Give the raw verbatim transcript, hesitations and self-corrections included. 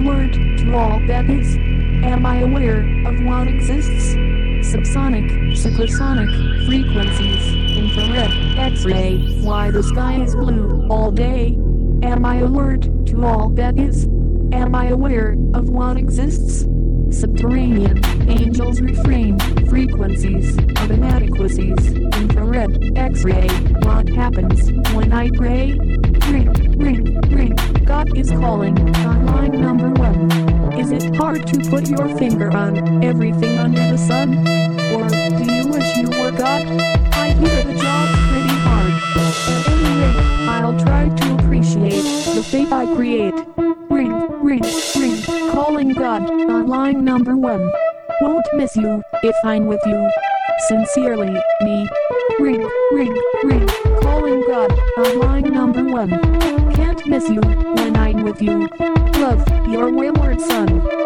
word to all that is? Am I aware of what exists? Subsonic, supersonic, frequencies, infrared, X-ray, why the sky is blue all day? Am I alert to all that is? Am I aware of what exists? Subterranean, angels refrain, frequencies of inadequacies, infrared, X-ray, what happens when I pray? Ring, ring, ring, God is calling, on line number one. Is it hard to put your finger on everything under the sun? Or do you wish you were God? I hear the job's pretty hard. At any rate, I'll try to appreciate the fate I create. Ring, ring, ring, calling God on line number one. Won't miss you if I'm with you. Sincerely, me. Ring, ring, ring, calling God on line number one. Can't miss you when I'm with you. Love, your wayward son.